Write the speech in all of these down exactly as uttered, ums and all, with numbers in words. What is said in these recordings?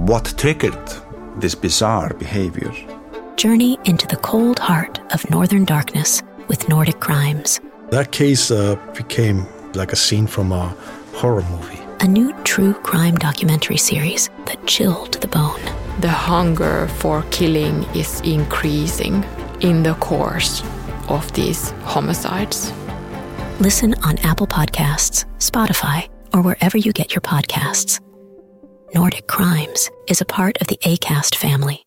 what triggered this bizarre behavior. Journey into the cold heart of Northern Darkness with Nordic Crimes. That case uh, became like a scene from a horror movie. A new true crime documentary series that chilled to the bone. The hunger for killing is increasing in the course of these homicides. Listen on Apple Podcasts, Spotify, or wherever you get your podcasts. Nordic Crimes is a part of the Acast family.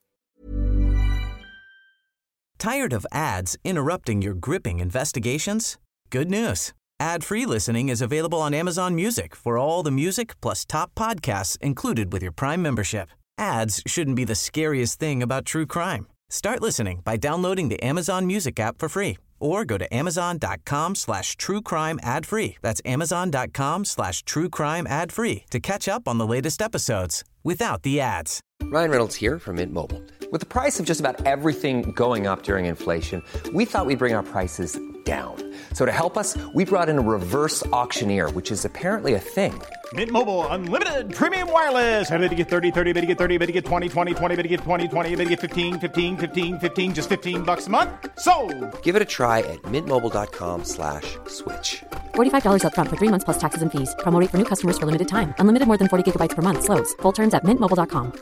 Tired of ads interrupting your gripping investigations? Good news. Ad-free listening is available on Amazon Music for all the music plus top podcasts included with your Prime membership. Ads shouldn't be the scariest thing about true crime. Start listening by downloading the Amazon Music app for free or go to amazon.com slash true crime ad free. That's amazon.com slash true crime ad free to catch up on the latest episodes without the ads. Ryan Reynolds here from Mint Mobile. With the price of just about everything going up during inflation, we thought we'd bring our prices down. So to help us, we brought in a reverse auctioneer, which is apparently a thing. Mint Mobile Unlimited Premium Wireless. How to get thirty, thirty, how to get thirty, how to get twenty, twenty, twenty, how to get twenty, twenty, how to get fifteen, fifteen, fifteen, fifteen, just fifteen bucks a month? Sold! Give it a try at mintmobile.com slash switch. forty-five dollars up front for three months plus taxes and fees. Promo rate for new customers for limited time. Unlimited more than forty gigabytes per month. Slows full terms at mint mobile dot com.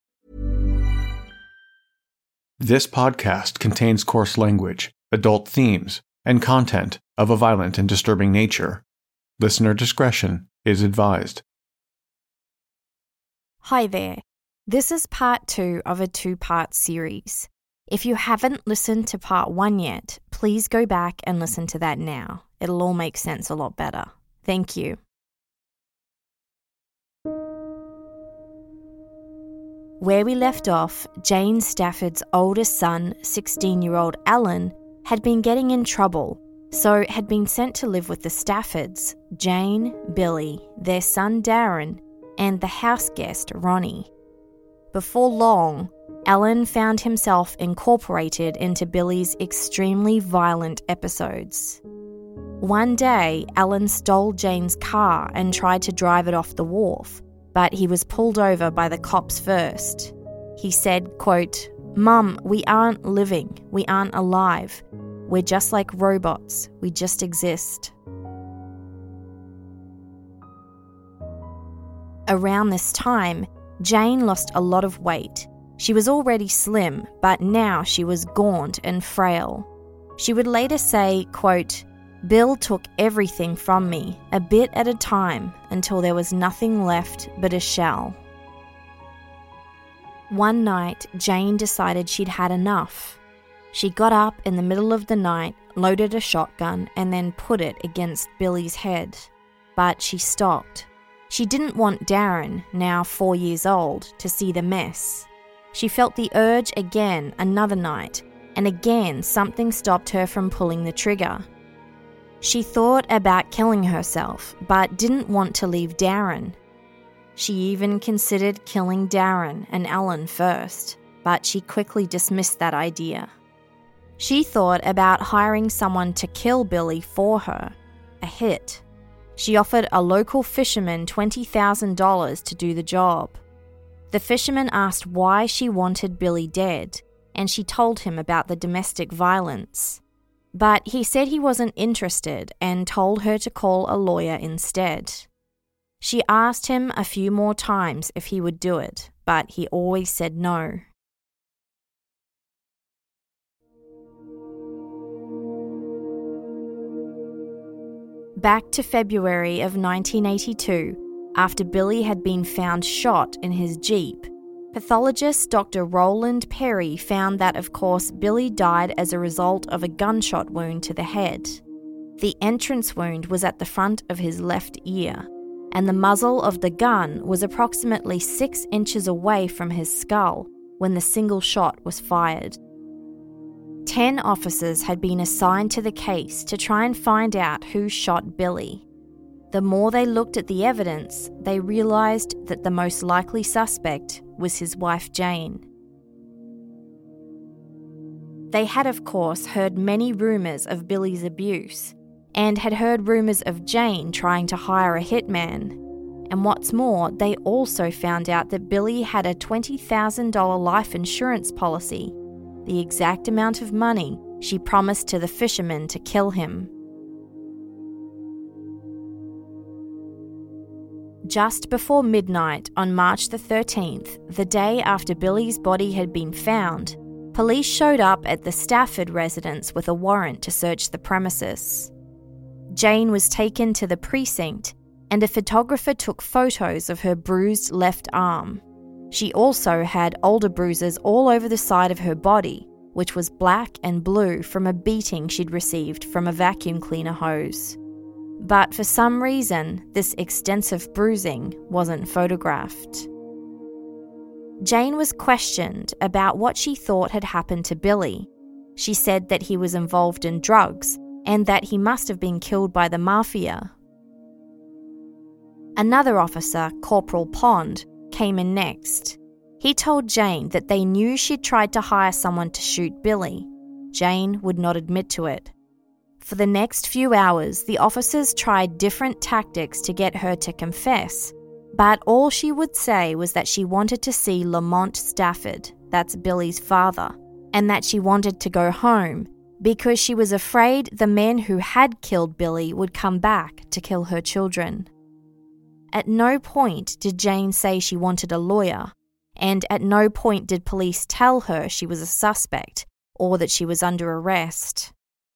This podcast contains coarse language, adult themes, and content of a violent and disturbing nature. Listener discretion is advised. Hi there. This is part two of a two-part series. If you haven't listened to part one yet, please go back and listen to that now. It'll all make sense a lot better. Thank you. Where we left off, Jane Stafford's oldest son, sixteen-year-old Alan, had been getting in trouble, so had been sent to live with the Staffords, Jane, Billy, their son Darren, and the house guest Ronnie. Before long, Alan found himself incorporated into Billy's extremely violent episodes. One day, Alan stole Jane's car and tried to drive it off the wharf, but he was pulled over by the cops first. He said, quote, "Mum, we aren't living, we aren't alive. We're just like robots, we just exist." Around this time, Jane lost a lot of weight. She was already slim, but now she was gaunt and frail. She would later say, quote, "Bill took everything from me, a bit at a time, until there was nothing left but a shell." One night, Jane decided she'd had enough. She got up in the middle of the night, loaded a shotgun, and then put it against Billy's head. But she stopped. She didn't want Darren, now four years old, to see the mess. She felt the urge again another night, and again something stopped her from pulling the trigger. She thought about killing herself, but didn't want to leave Darren. She even considered killing Darren and Alan first, but she quickly dismissed that idea. She thought about hiring someone to kill Billy for her, a hit. She offered a local fisherman twenty thousand dollars to do the job. The fisherman asked why she wanted Billy dead, and she told him about the domestic violence. But he said he wasn't interested and told her to call a lawyer instead. She asked him a few more times if he would do it, but he always said no. Back to February of nineteen eighty-two, after Billy had been found shot in his Jeep, pathologist Doctor Roland Perry found that, of course, Billy died as a result of a gunshot wound to the head. The entrance wound was at the front of his left ear, and the muzzle of the gun was approximately six inches away from his skull when the single shot was fired. Ten officers had been assigned to the case to try and find out who shot Billy. The more they looked at the evidence, they realised that the most likely suspect was his wife Jane. They had, of course, heard many rumours of Billy's abuse, and had heard rumours of Jane trying to hire a hitman. And what's more, they also found out that Billy had a twenty thousand dollars life insurance policy, the exact amount of money she promised to the fisherman to kill him. Just before midnight on March the thirteenth, the day after Billy's body had been found, police showed up at the Stafford residence with a warrant to search the premises. Jane was taken to the precinct, and a photographer took photos of her bruised left arm. She also had older bruises all over the side of her body, which was black and blue from a beating she'd received from a vacuum cleaner hose. But for some reason, this extensive bruising wasn't photographed. Jane was questioned about what she thought had happened to Billy. She said that he was involved in drugs and that he must have been killed by the mafia. Another officer, Corporal Pond, came in next. He told Jane that they knew she'd tried to hire someone to shoot Billy. Jane would not admit to it. For the next few hours, the officers tried different tactics to get her to confess, but all she would say was that she wanted to see Lamont Stafford, that's Billy's father, and that she wanted to go home because she was afraid the men who had killed Billy would come back to kill her children. At no point did Jane say she wanted a lawyer, and at no point did police tell her she was a suspect or that she was under arrest.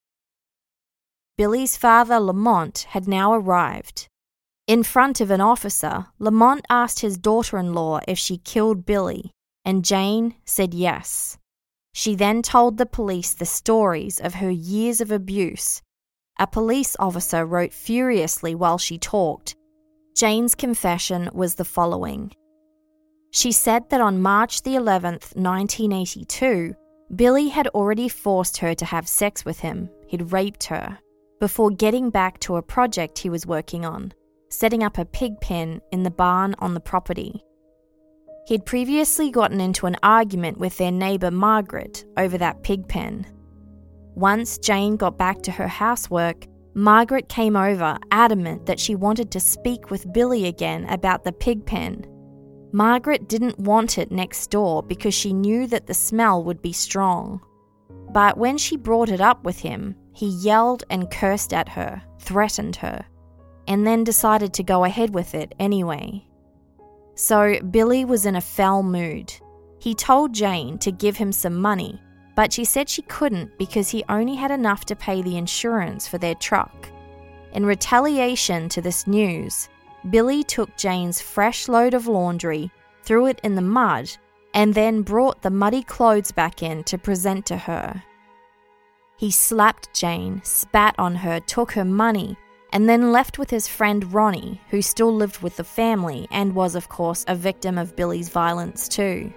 Billy's father, Lamont, had now arrived. In front of an officer, Lamont asked his daughter-in-law if she killed Billy, and Jane said yes. She then told the police the stories of her years of abuse. A police officer wrote furiously while she talked. Jane's confession was the following. She said that on March the eleventh, nineteen eighty-two, Billy had already forced her to have sex with him. He'd raped her, before getting back to a project he was working on, setting up a pig pen in the barn on the property. He'd previously gotten into an argument with their neighbour Margaret over that pig pen. Once Jane got back to her housework, Margaret came over, adamant that she wanted to speak with Billy again about the pig pen. Margaret didn't want it next door because she knew that the smell would be strong. But when she brought it up with him, he yelled and cursed at her, threatened her, and then decided to go ahead with it anyway. So Billy was in a foul mood. He told Jane to give him some money, but she said she couldn't because he only had enough to pay the insurance for their truck. In retaliation to this news, Billy took Jane's fresh load of laundry, threw it in the mud, and then brought the muddy clothes back in to present to her. He slapped Jane, spat on her, took her money, and then left with his friend Ronnie, who still lived with the family and was, of course, a victim of Billy's violence too.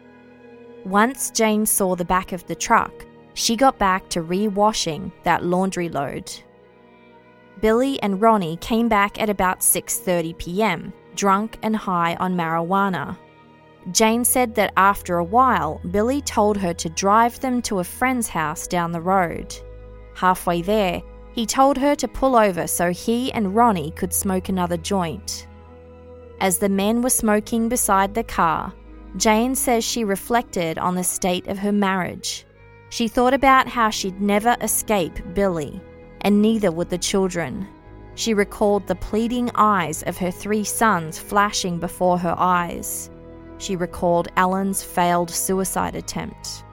Once Jane saw the back of the truck, she got back to re-washing that laundry load. Billy and Ronnie came back at about six thirty p.m, drunk and high on marijuana. Jane said that after a while, Billy told her to drive them to a friend's house down the road. Halfway there, he told her to pull over so he and Ronnie could smoke another joint. As the men were smoking beside the car, Jane says she reflected on the state of her marriage. She thought about how she'd never escape Billy, and neither would the children. She recalled the pleading eyes of her three sons flashing before her eyes. She recalled Alan's failed suicide attempt.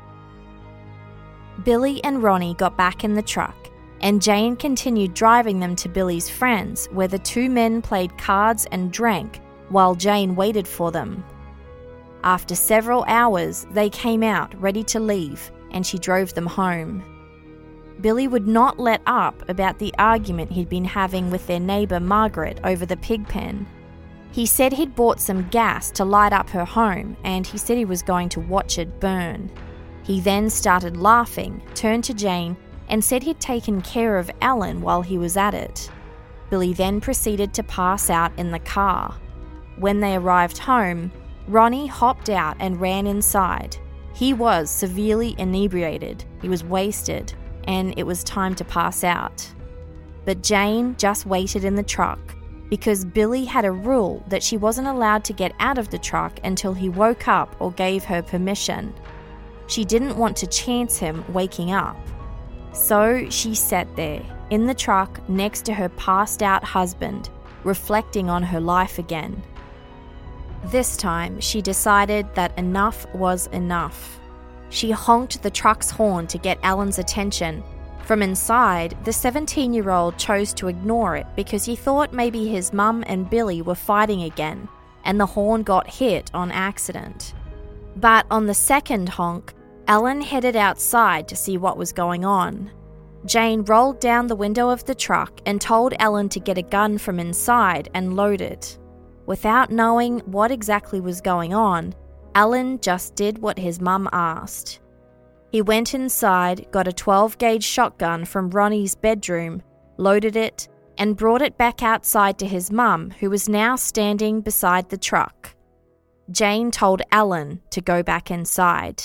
Billy and Ronnie got back in the truck, and Jane continued driving them to Billy's friends, where the two men played cards and drank while Jane waited for them. After several hours, they came out ready to leave, and she drove them home. Billy would not let up about the argument he'd been having with their neighbour Margaret over the pig pen. He said he'd bought some gas to light up her home, and he said he was going to watch it burn. He then started laughing, turned to Jane, and said he'd taken care of Alan while he was at it. Billy then proceeded to pass out in the car. When they arrived home, Ronnie hopped out and ran inside. He was severely inebriated, he was wasted, and it was time to pass out. But Jane just waited in the truck, because Billy had a rule that she wasn't allowed to get out of the truck until he woke up or gave her permission. She didn't want to chance him waking up. So she sat there, in the truck next to her passed-out husband, reflecting on her life again. This time, she decided that enough was enough. She honked the truck's horn to get Alan's attention. From inside, the seventeen-year-old chose to ignore it because he thought maybe his mum and Billy were fighting again, and the horn got hit on accident. But on the second honk, Alan headed outside to see what was going on. Jane rolled down the window of the truck and told Alan to get a gun from inside and load it. Without knowing what exactly was going on, Alan just did what his mum asked. He went inside, got a twelve gauge shotgun from Ronnie's bedroom, loaded it, and brought it back outside to his mum, who was now standing beside the truck. Jane told Alan to go back inside.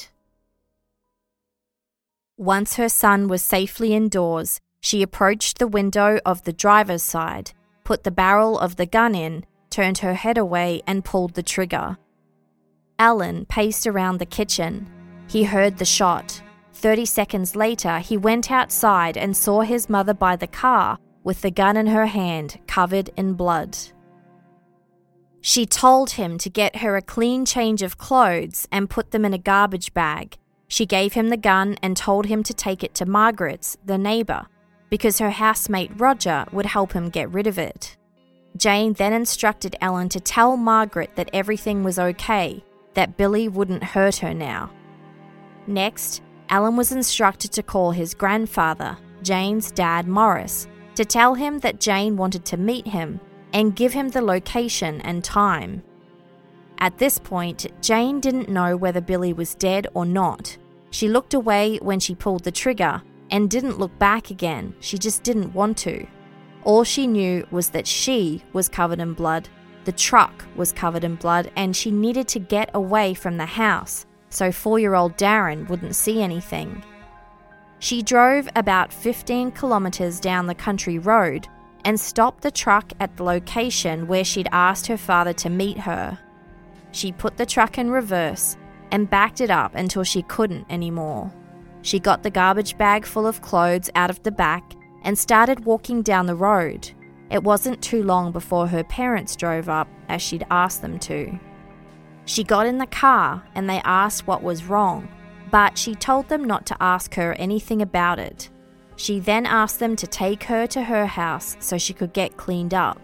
Once her son was safely indoors, she approached the window of the driver's side, put the barrel of the gun in, turned her head away and pulled the trigger. Alan paced around the kitchen. He heard the shot. Thirty seconds later, he went outside and saw his mother by the car with the gun in her hand, covered in blood. She told him to get her a clean change of clothes and put them in a garbage bag. She gave him the gun and told him to take it to Margaret's, the neighbour, because her housemate Roger would help him get rid of it. Jane then instructed Alan to tell Margaret that everything was okay, that Billy wouldn't hurt her now. Next, Alan was instructed to call his grandfather, Jane's dad Morris, to tell him that Jane wanted to meet him and give him the location and time. At this point, Jane didn't know whether Billy was dead or not. She looked away when she pulled the trigger and didn't look back again. She just didn't want to. All she knew was that she was covered in blood, the truck was covered in blood, and she needed to get away from the house so four-year-old Darren wouldn't see anything. She drove about fifteen kilometres down the country road and stopped the truck at the location where she'd asked her father to meet her. She put the truck in reverse and backed it up until she couldn't anymore. She got the garbage bag full of clothes out of the back and started walking down the road. It wasn't too long before her parents drove up, as she'd asked them to. She got in the car and they asked what was wrong, but she told them not to ask her anything about it. She then asked them to take her to her house so she could get cleaned up.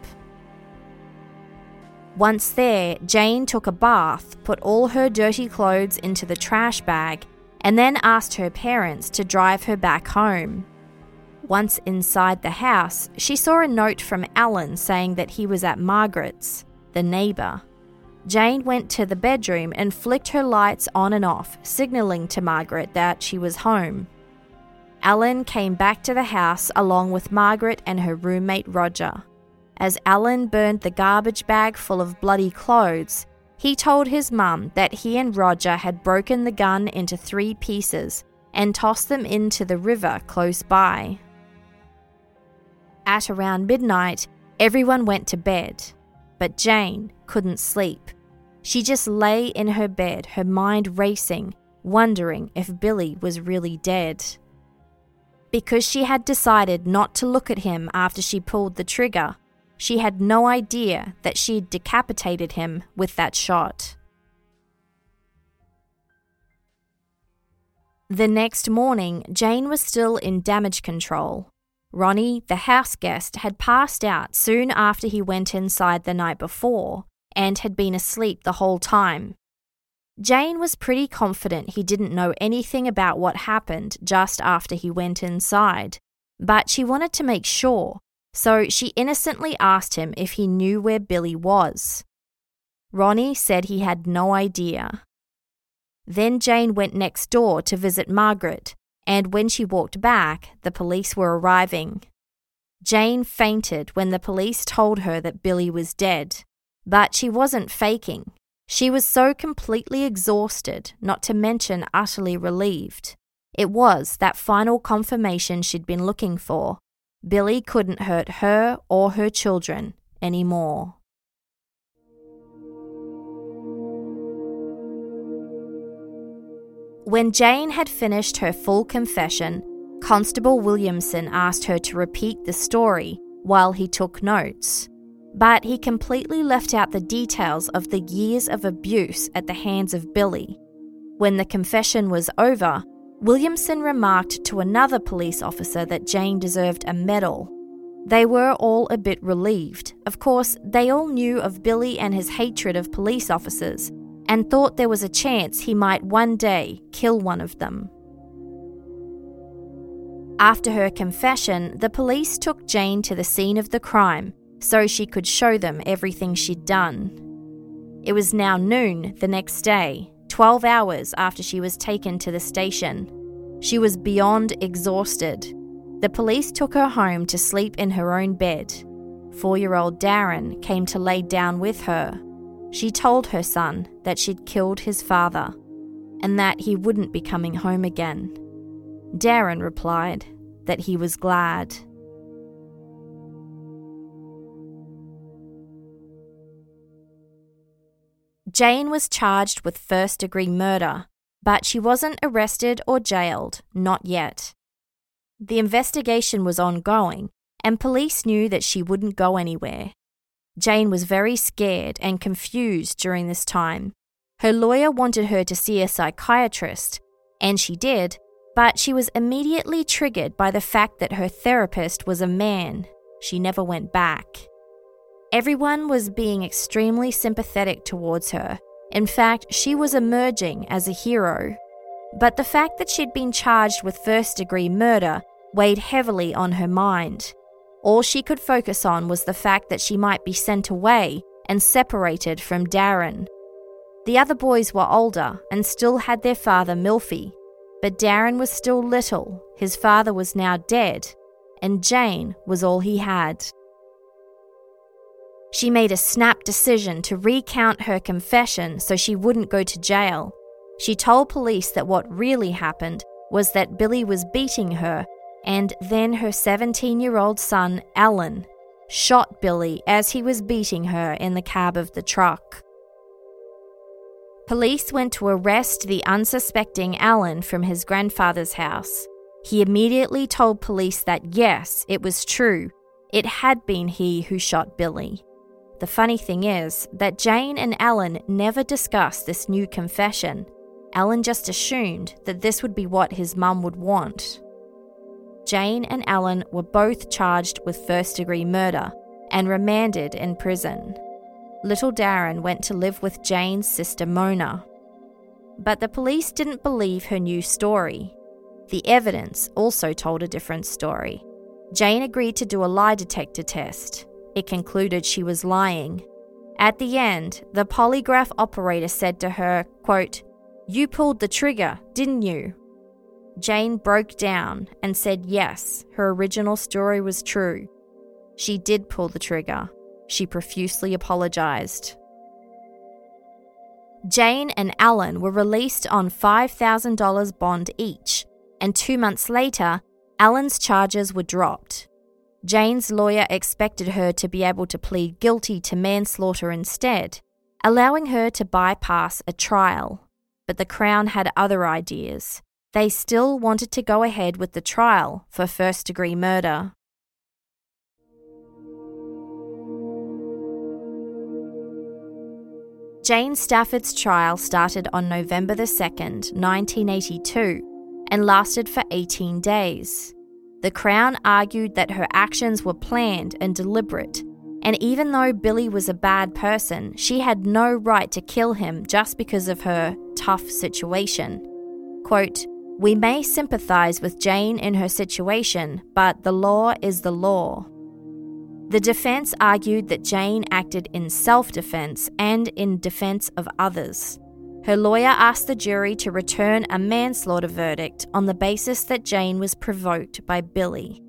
Once there, Jane took a bath, put all her dirty clothes into the trash bag, and then asked her parents to drive her back home. Once inside the house, she saw a note from Alan saying that he was at Margaret's, the neighbour. Jane went to the bedroom and flicked her lights on and off, signalling to Margaret that she was home. Alan came back to the house along with Margaret and her roommate Roger. As Alan burned the garbage bag full of bloody clothes, he told his mum that he and Roger had broken the gun into three pieces and tossed them into the river close by. At around midnight, everyone went to bed, but Jane couldn't sleep. She just lay in her bed, her mind racing, wondering if Billy was really dead. Because she had decided not to look at him after she pulled the trigger, she had no idea that she'd decapitated him with that shot. The next morning, Jane was still in damage control. Ronnie, the house guest, had passed out soon after he went inside the night before and had been asleep the whole time. Jane was pretty confident he didn't know anything about what happened just after he went inside, but she wanted to make sure, so she innocently asked him if he knew where Billy was. Ronnie said he had no idea. Then Jane went next door to visit Margaret, and when she walked back, the police were arriving. Jane fainted when the police told her that Billy was dead, but she wasn't faking. She was so completely exhausted, not to mention utterly relieved. It was that final confirmation she'd been looking for. Billy couldn't hurt her or her children anymore. When Jane had finished her full confession, Constable Williamson asked her to repeat the story while he took notes, but he completely left out the details of the years of abuse at the hands of Billy. When the confession was over, Williamson remarked to another police officer that Jane deserved a medal. They were all a bit relieved. Of course, they all knew of Billy and his hatred of police officers, and thought there was a chance he might one day kill one of them. After her confession, the police took Jane to the scene of the crime so she could show them everything she'd done. It was now noon the next day, twelve hours after she was taken to the station. She was beyond exhausted. The police took her home to sleep in her own bed. Four-year-old Darren came to lay down with her. She told her son that she'd killed his father and that he wouldn't be coming home again. Darren replied that he was glad. Jane was charged with first-degree murder, but she wasn't arrested or jailed, not yet. The investigation was ongoing, and police knew that she wouldn't go anywhere. Jane was very scared and confused during this time. Her lawyer wanted her to see a psychiatrist, and she did, but she was immediately triggered by the fact that her therapist was a man. She never went back. Everyone was being extremely sympathetic towards her. In fact, she was emerging as a hero. But the fact that she'd been charged with first-degree murder weighed heavily on her mind. All she could focus on was the fact that she might be sent away and separated from Darren. The other boys were older and still had their father Milfy, but Darren was still little, his father was now dead, and Jane was all he had. She made a snap decision to recount her confession so she wouldn't go to jail. She told police that what really happened was that Billy was beating her, and then her seventeen-year-old son, Alan, shot Billy as he was beating her in the cab of the truck. Police went to arrest the unsuspecting Alan from his grandfather's house. He immediately told police that yes, it was true. It had been he who shot Billy. The funny thing is that Jane and Alan never discussed this new confession. Alan just assumed that this would be what his mum would want. Jane and Alan were both charged with first-degree murder and remanded in prison. Little Darren went to live with Jane's sister Mona. But the police didn't believe her new story. The evidence also told a different story. Jane agreed to do a lie detector test. It concluded she was lying. At the end, the polygraph operator said to her, quote, "You pulled the trigger, didn't you?" Jane broke down and said yes, her original story was true. She did pull the trigger. She profusely apologized. Jane and Alan were released on five thousand dollars bond each, and two months later, Alan's charges were dropped. Jane's lawyer expected her to be able to plead guilty to manslaughter instead, allowing her to bypass a trial. But the Crown had other ideas. They still wanted to go ahead with the trial for first-degree murder. Jane Stafford's trial started on November the second, nineteen eighty-two, and lasted for eighteen days. The Crown argued that her actions were planned and deliberate, and even though Billy was a bad person, she had no right to kill him just because of her tough situation. Quote, "We may sympathise with Jane in her situation, but the law is the law." The defence argued that Jane acted in self-defence and in defence of others. Her lawyer asked the jury to return a manslaughter verdict on the basis that Jane was provoked by Billy.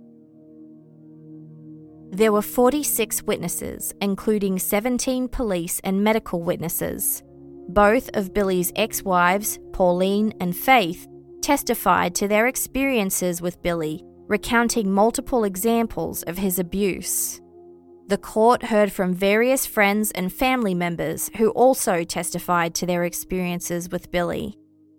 There were forty-six witnesses, including seventeen police and medical witnesses. Both of Billy's ex-wives, Pauline and Faith, testified to their experiences with Billy, recounting multiple examples of his abuse. The court heard from various friends and family members who also testified to their experiences with Billy.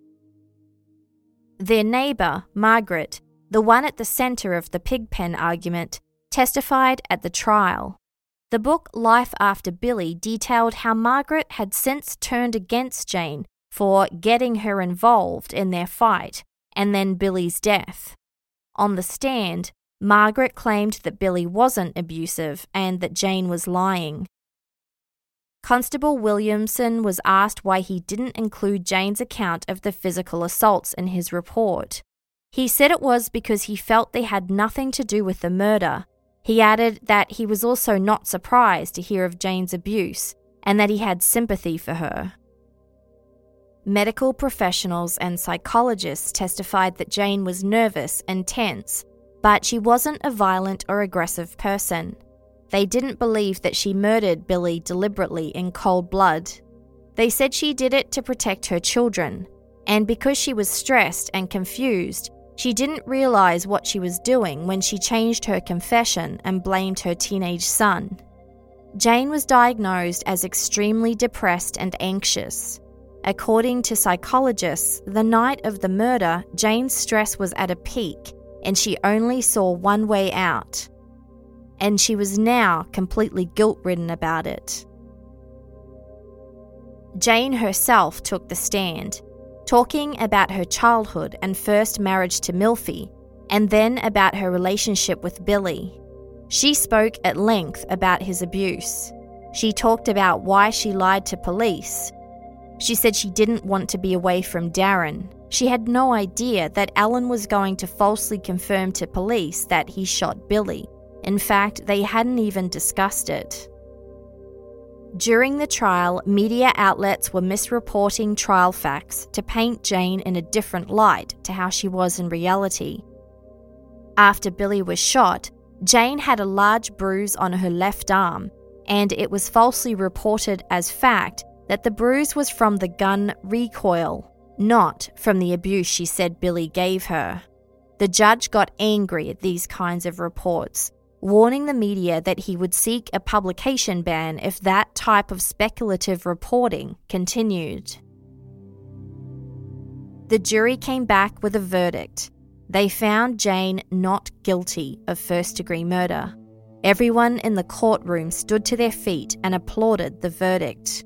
Their neighbour, Margaret, the one at the centre of the pigpen argument, testified at the trial. The book Life After Billy detailed how Margaret had since turned against Jane for getting her involved in their fight and then Billy's death. On the stand, Margaret claimed that Billy wasn't abusive and that Jane was lying. Constable Williamson was asked why he didn't include Jane's account of the physical assaults in his report. He said it was because he felt they had nothing to do with the murder. He added that he was also not surprised to hear of Jane's abuse and that he had sympathy for her. Medical professionals and psychologists testified that Jane was nervous and tense, but she wasn't a violent or aggressive person. They didn't believe that she murdered Billy deliberately in cold blood. They said she did it to protect her children, and because she was stressed and confused, she didn't realize what she was doing when she changed her confession and blamed her teenage son. Jane was diagnosed as extremely depressed and anxious. According to psychologists, the night of the murder, Jane's stress was at a peak, and she only saw one way out. And she was now completely guilt-ridden about it. Jane herself took the stand, talking about her childhood and first marriage to Milfy, and then about her relationship with Billy. She spoke at length about his abuse. She talked about why she lied to police. She said she didn't want to be away from Darren. She had no idea that Alan was going to falsely confirm to police that he shot Billy. In fact, they hadn't even discussed it. During the trial, media outlets were misreporting trial facts to paint Jane in a different light to how she was in reality. After Billy was shot, Jane had a large bruise on her left arm, and it was falsely reported as fact that the bruise was from the gun recoil, not from the abuse she said Billy gave her. The judge got angry at these kinds of reports, warning the media that he would seek a publication ban if that type of speculative reporting continued. The jury came back with a verdict. They found Jane not guilty of first-degree murder. Everyone in the courtroom stood to their feet and applauded the verdict.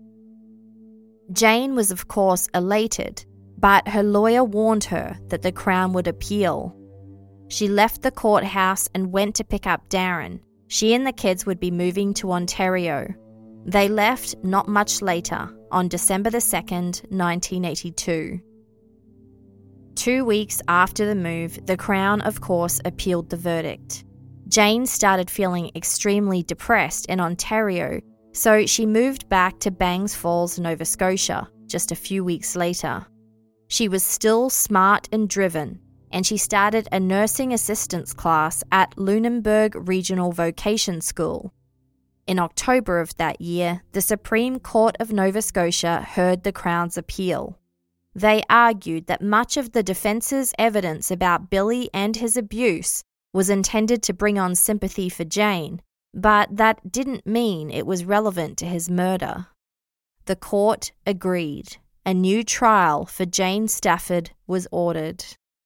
Jane was, of course, elated, but her lawyer warned her that the Crown would appeal. She left the courthouse and went to pick up Darren. She and the kids would be moving to Ontario. They left not much later, on December the second, nineteen eighty-two. Two weeks after the move, the Crown, of course, appealed the verdict. Jane started feeling extremely depressed in Ontario, so she moved back to Bangs Falls, Nova Scotia, just a few weeks later. She was still smart and driven, and she started a nursing assistance class at Lunenburg Regional Vocation School. In October of that year, the Supreme Court of Nova Scotia heard the Crown's appeal. They argued that much of the defence's evidence about Billy and his abuse was intended to bring on sympathy for Jane, but that didn't mean it was relevant to his murder. The court agreed. A new trial for Jane Stafford was ordered.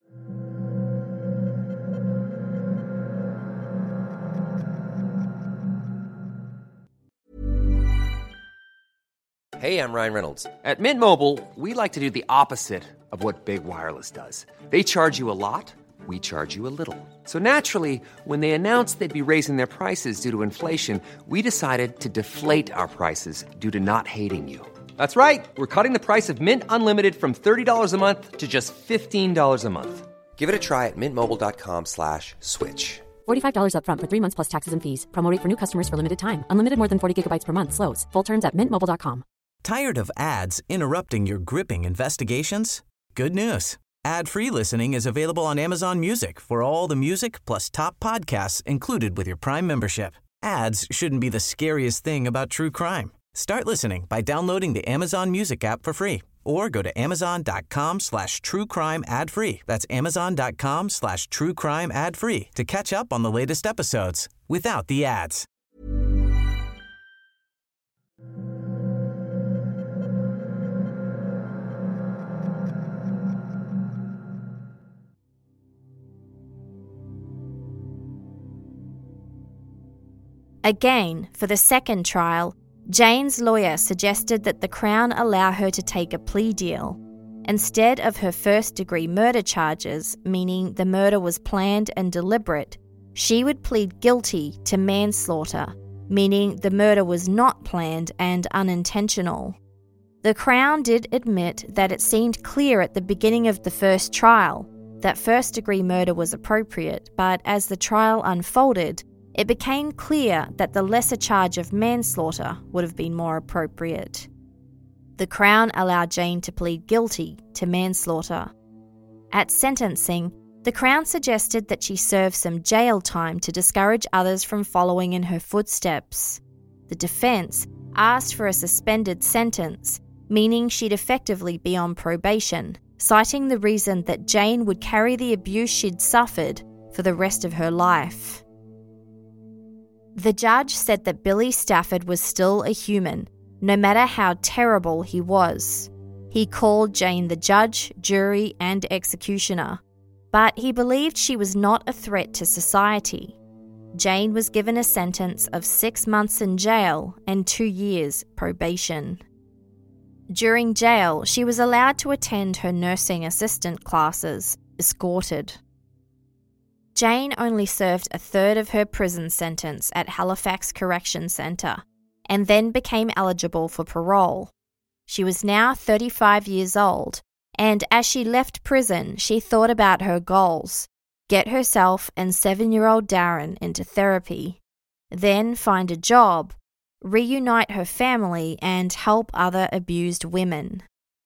Hey, I'm Ryan Reynolds. At Mint Mobile, we like to do the opposite of what Big Wireless does. They charge you a lot, we charge you a little. So naturally, when they announced they'd be raising their prices due to inflation, we decided to deflate our prices due to not hating you. That's right. We're cutting the price of Mint Unlimited from thirty dollars a month to just fifteen dollars a month. Give it a try at mintmobile.com slash switch. forty-five dollars up front for three months plus taxes and fees. Promo rate for new customers for limited time. Unlimited more than forty gigabytes per month. Slows full terms at mint mobile dot com. Tired of ads interrupting your gripping investigations? Good news. Ad-free listening is available on Amazon Music for all the music plus top podcasts included with your Prime membership. Ads shouldn't be the scariest thing about true crime. Start listening by downloading the Amazon Music app for free or go to amazon.com slash true crime ad free. That's amazon.com slash true crime ad free to catch up on the latest episodes without the ads. Again, for the second trial, Jane's lawyer suggested that the Crown allow her to take a plea deal. Instead of her first-degree murder charges, meaning the murder was planned and deliberate, she would plead guilty to manslaughter, meaning the murder was not planned and unintentional. The Crown did admit that it seemed clear at the beginning of the first trial that first-degree murder was appropriate, but as the trial unfolded, it became clear that the lesser charge of manslaughter would have been more appropriate. The Crown allowed Jane to plead guilty to manslaughter. At sentencing, the Crown suggested that she serve some jail time to discourage others from following in her footsteps. The defence asked for a suspended sentence, meaning she'd effectively be on probation, citing the reason that Jane would carry the abuse she'd suffered for the rest of her life. The judge said that Billy Stafford was still a human, no matter how terrible he was. He called Jane the judge, jury, and executioner, but he believed she was not a threat to society. Jane was given a sentence of six months in jail and two years probation. During jail, she was allowed to attend her nursing assistant classes, escorted. Jane only served a third of her prison sentence at Halifax Correction Centre and then became eligible for parole. She was now thirty-five years old, and as she left prison, she thought about her goals: get herself and seven-year-old Darren into therapy, then find a job, reunite her family, and help other abused women.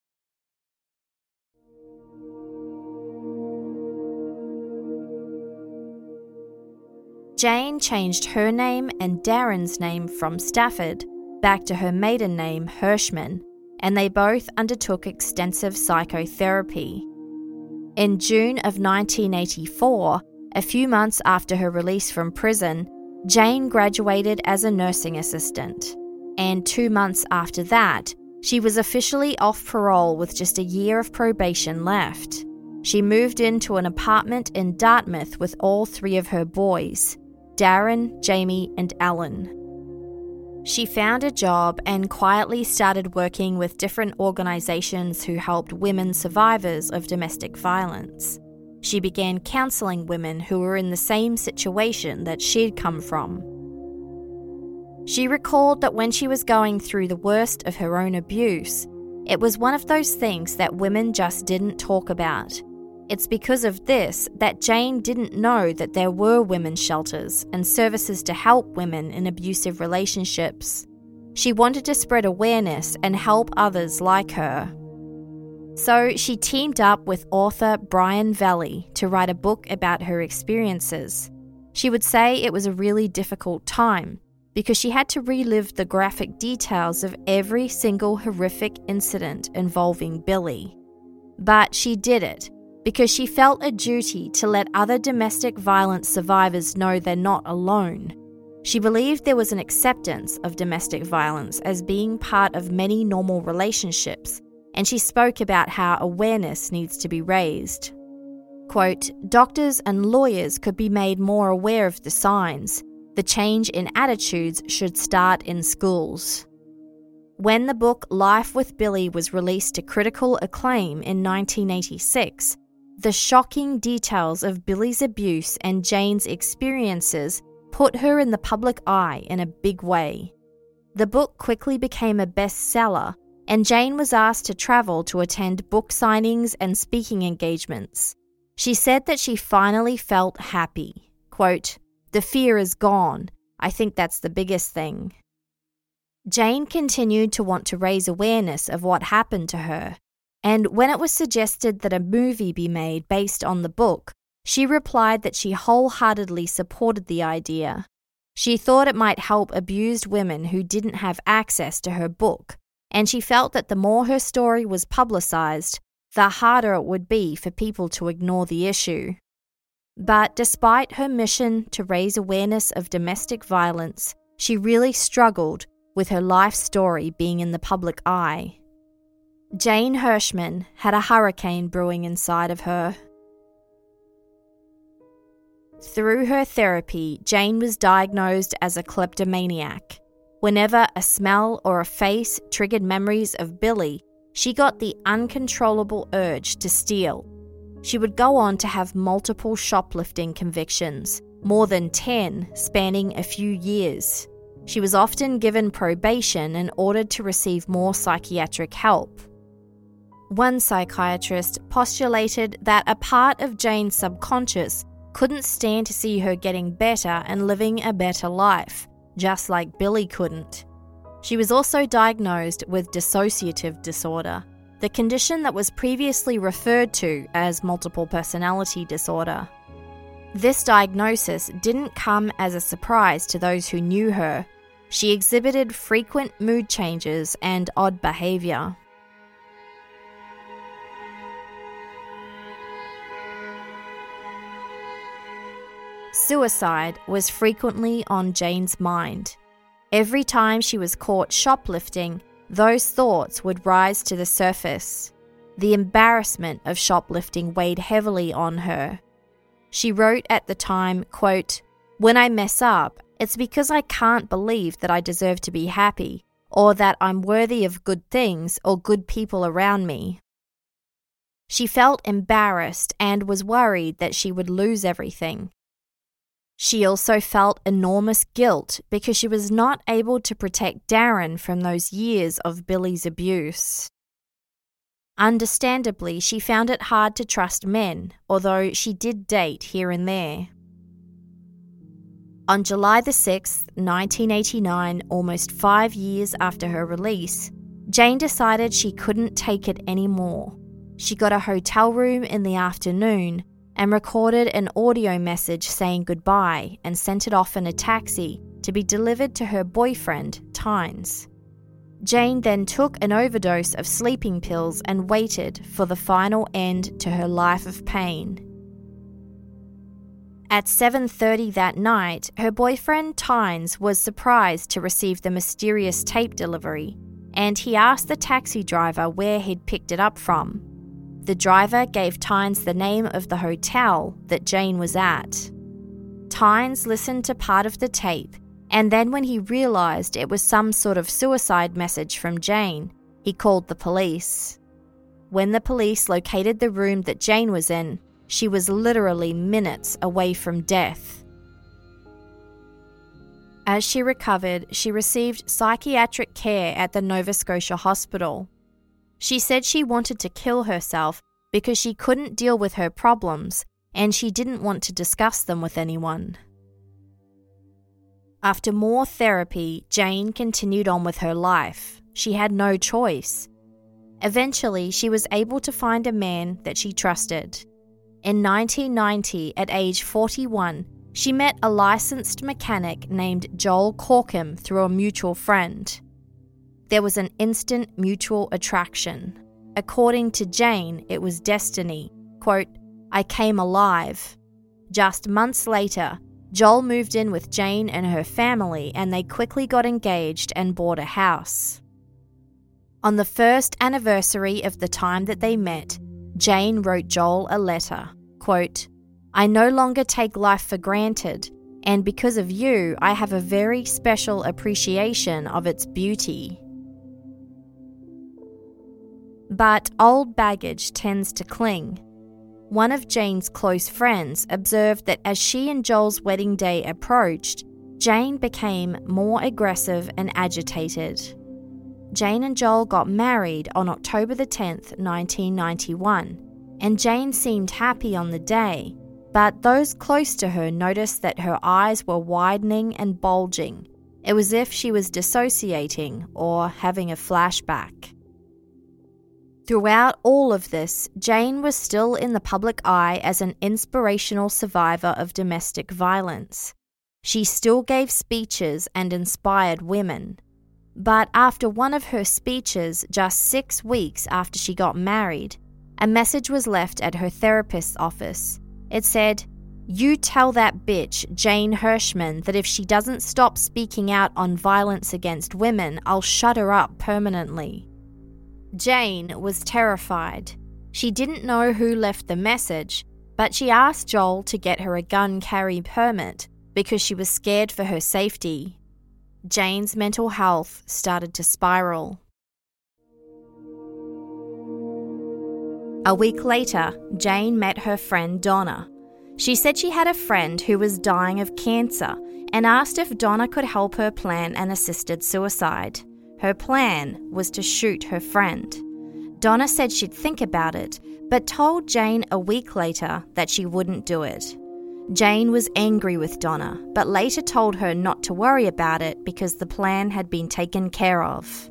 Jane changed her name and Darren's name from Stafford back to her maiden name, Hirschman, and they both undertook extensive psychotherapy. In June of nineteen eighty-four, a few months after her release from prison, Jane graduated as a nursing assistant, and two months after that, she was officially off parole with just a year of probation left. She moved into an apartment in Dartmouth with all three of her boys, Darren, Jamie, and Alan. She found a job and quietly started working with different organisations who helped women survivors of domestic violence. She began counselling women who were in the same situation that she'd come from. She recalled that when she was going through the worst of her own abuse, it was one of those things that women just didn't talk about. It's because of this that Jane didn't know that there were women's shelters and services to help women in abusive relationships. She wanted to spread awareness and help others like her. So she teamed up with author Brian Valley to write a book about her experiences. She would say it was a really difficult time because she had to relive the graphic details of every single horrific incident involving Billy. But she did it because she felt a duty to let other domestic violence survivors know they're not alone. She believed there was an acceptance of domestic violence as being part of many normal relationships, and she spoke about how awareness needs to be raised. Quote, doctors and lawyers could be made more aware of the signs. The change in attitudes should start in schools. When the book Life with Billy was released to critical acclaim in nineteen eighty-six, the shocking details of Billy's abuse and Jane's experiences put her in the public eye in a big way. The book quickly became a bestseller, and Jane was asked to travel to attend book signings and speaking engagements. She said that she finally felt happy. Quote, the fear is gone. I think that's the biggest thing. Jane continued to want to raise awareness of what happened to her, and when it was suggested that a movie be made based on the book, she replied that she wholeheartedly supported the idea. She thought it might help abused women who didn't have access to her book, and she felt that the more her story was publicized, the harder it would be for people to ignore the issue. But despite her mission to raise awareness of domestic violence, she really struggled with her life story being in the public eye. Jane Hirschman had a hurricane brewing inside of her. Through her therapy, Jane was diagnosed as a kleptomaniac. Whenever a smell or a face triggered memories of Billy, she got the uncontrollable urge to steal. She would go on to have multiple shoplifting convictions, more than ten, spanning a few years. She was often given probation and ordered to receive more psychiatric help. One psychiatrist postulated that a part of Jane's subconscious couldn't stand to see her getting better and living a better life, just like Billy couldn't. She was also diagnosed with dissociative disorder, the condition that was previously referred to as multiple personality disorder. This diagnosis didn't come as a surprise to those who knew her. She exhibited frequent mood changes and odd behavior. Suicide was frequently on Jane's mind. Every time she was caught shoplifting, those thoughts would rise to the surface. The embarrassment of shoplifting weighed heavily on her. She wrote at the time, quote, "When I mess up, it's because I can't believe that I deserve to be happy, or that I'm worthy of good things or good people around me." She felt embarrassed and was worried that she would lose everything. She also felt enormous guilt because she was not able to protect Darren from those years of Billy's abuse. Understandably, she found it hard to trust men, although she did date here and there. On July the sixth, nineteen eighty-nine, almost five years after her release, Jane decided she couldn't take it anymore. She got a hotel room in the afternoon and recorded an audio message saying goodbye and sent it off in a taxi to be delivered to her boyfriend, Tynes. Jane then took an overdose of sleeping pills and waited for the final end to her life of pain. At seven thirty that night, her boyfriend Tynes was surprised to receive the mysterious tape delivery, and he asked the taxi driver where he'd picked it up from. The driver gave Tynes the name of the hotel that Jane was at. Tynes listened to part of the tape, and then when he realised it was some sort of suicide message from Jane, he called the police. When the police located the room that Jane was in, she was literally minutes away from death. As she recovered, she received psychiatric care at the Nova Scotia Hospital. She said she wanted to kill herself because she couldn't deal with her problems and she didn't want to discuss them with anyone. After more therapy, Jane continued on with her life. She had no choice. Eventually, she was able to find a man that she trusted. In nineteen ninety, at age forty-one, she met a licensed mechanic named Joel Corkum through a mutual friend. There was an instant mutual attraction. According to Jane, it was destiny. Quote, "I came alive." Just months later, Joel moved in with Jane and her family, and they quickly got engaged and bought a house. On the first anniversary of the time that they met, Jane wrote Joel a letter. Quote, "I no longer take life for granted, and because of you, I have a very special appreciation of its beauty." But old baggage tends to cling. One of Jane's close friends observed that as she and Joel's wedding day approached, Jane became more aggressive and agitated. Jane and Joel got married on October the tenth, nineteen ninety-one, and Jane seemed happy on the day, but those close to her noticed that her eyes were widening and bulging. It was as if she was dissociating or having a flashback. Throughout all of this, Jane was still in the public eye as an inspirational survivor of domestic violence. She still gave speeches and inspired women. But after one of her speeches, just six weeks after she got married, a message was left at her therapist's office. It said, "You tell that bitch, Jane Hirschman, that if she doesn't stop speaking out on violence against women, I'll shut her up permanently." Jane was terrified. She didn't know who left the message, but she asked Joel to get her a gun carry permit because she was scared for her safety. Jane's mental health started to spiral. A week later, Jane met her friend Donna. She said she had a friend who was dying of cancer and asked if Donna could help her plan an assisted suicide. Her plan was to shoot her friend. Donna said she'd think about it, but told Jane a week later that she wouldn't do it. Jane was angry with Donna, but later told her not to worry about it because the plan had been taken care of.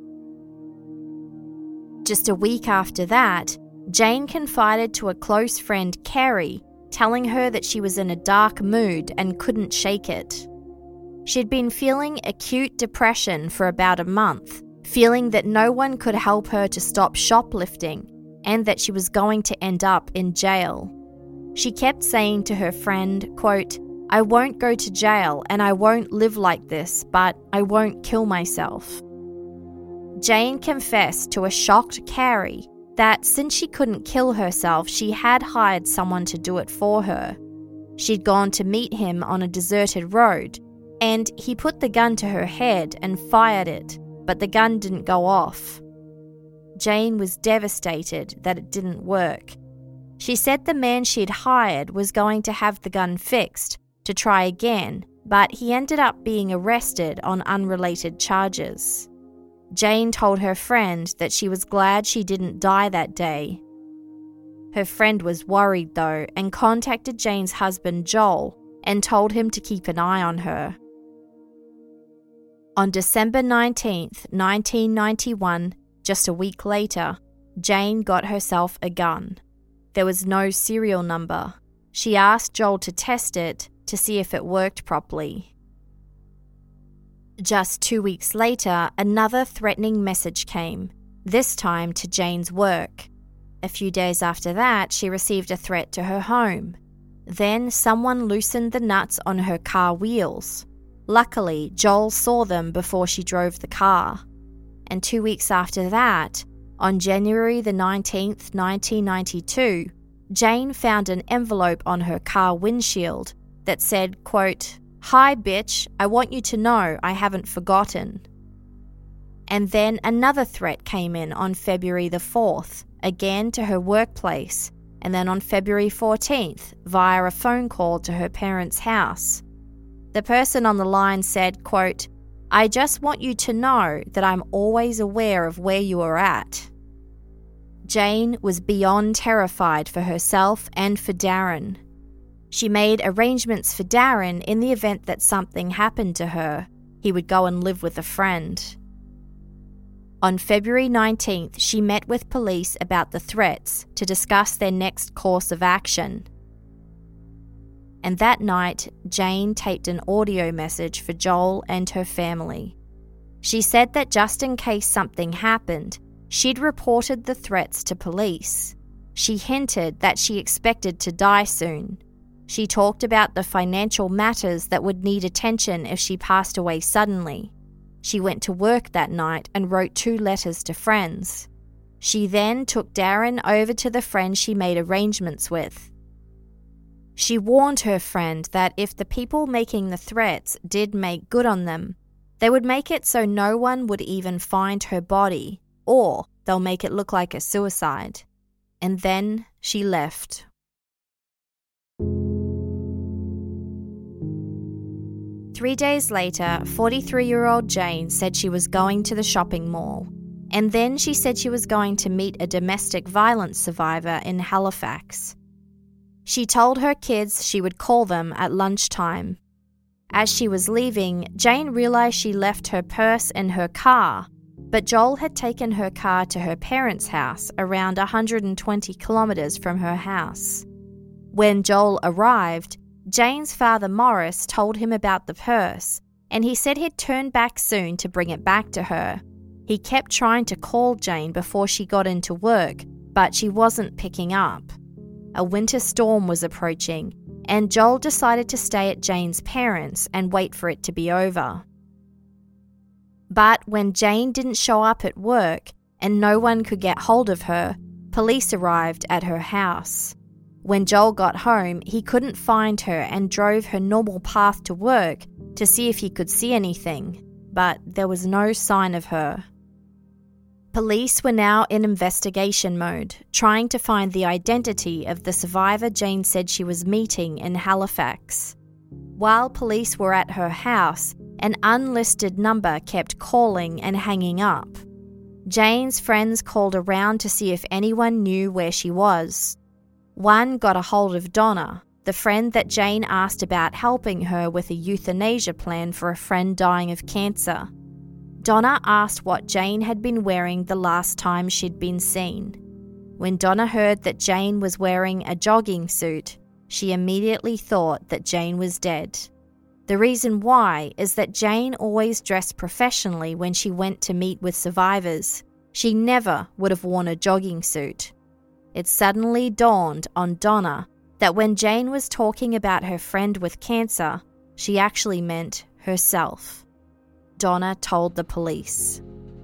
Just a week after that, Jane confided to a close friend, Carrie, telling her that she was in a dark mood and couldn't shake it. She'd been feeling acute depression for about a month, feeling that no one could help her to stop shoplifting and that she was going to end up in jail. She kept saying to her friend, quote, "I won't go to jail and I won't live like this, but I won't kill myself." Jane confessed to a shocked Carrie that since she couldn't kill herself, she had hired someone to do it for her. She'd gone to meet him on a deserted road, and he put the gun to her head and fired it, but the gun didn't go off. Jane was devastated that it didn't work. She said the man she'd hired was going to have the gun fixed to try again, but he ended up being arrested on unrelated charges. Jane told her friend that she was glad she didn't die that day. Her friend was worried though and contacted Jane's husband Joel and told him to keep an eye on her. On December nineteenth, nineteen ninety-one, just a week later, Jane got herself a gun. There was no serial number. She asked Joel to test it to see if it worked properly. Just two weeks later, another threatening message came, this time to Jane's work. A few days after that, she received a threat to her home. Then someone loosened the nuts on her car wheels. Luckily, Joel saw them before she drove the car. And two weeks after that, on January the nineteenth, nineteen ninety-two, Jane found an envelope on her car windshield that said, quote, "Hi bitch, I want you to know I haven't forgotten." And then another threat came in on February the fourth, again to her workplace, and then on February fourteenth via a phone call to her parents' house. The person on the line said, quote, "I just want you to know that I'm always aware of where you are at." Jane was beyond terrified for herself and for Darren. She made arrangements for Darren in the event that something happened to her. He would go and live with a friend. On February nineteenth, she met with police about the threats to discuss their next course of action. And that night, Jane taped an audio message for Joel and her family. She said that just in case something happened, she'd reported the threats to police. She hinted that she expected to die soon. She talked about the financial matters that would need attention if she passed away suddenly. She went to work that night and wrote two letters to friends. She then took Darren over to the friend she made arrangements with. She warned her friend that if the people making the threats did make good on them, they would make it so no one would even find her body, or they'll make it look like a suicide. And then she left. Three days later, forty-three-year-old Jane said she was going to the shopping mall, and then she said she was going to meet a domestic violence survivor in Halifax. She told her kids she would call them at lunchtime. As she was leaving, Jane realized she left her purse in her car, but Joel had taken her car to her parents' house around one hundred twenty kilometres from her house. When Joel arrived, Jane's father Morris told him about the purse, and he said he'd turn back soon to bring it back to her. He kept trying to call Jane before she got into work, but she wasn't picking up. A winter storm was approaching, and Joel decided to stay at Jane's parents' and wait for it to be over. But when Jane didn't show up at work and no one could get hold of her, police arrived at her house. When Joel got home, he couldn't find her and drove her normal path to work to see if he could see anything, but there was no sign of her. Police were now in investigation mode, trying to find the identity of the survivor Jane said she was meeting in Halifax. While police were at her house, an unlisted number kept calling and hanging up. Jane's friends called around to see if anyone knew where she was. One got a hold of Donna, the friend that Jane asked about helping her with a euthanasia plan for a friend dying of cancer. Donna asked what Jane had been wearing the last time she'd been seen. When Donna heard that Jane was wearing a jogging suit, she immediately thought that Jane was dead. The reason why is that Jane always dressed professionally when she went to meet with survivors. She never would have worn a jogging suit. It suddenly dawned on Donna that when Jane was talking about her friend with cancer, she actually meant herself. Donna told the police.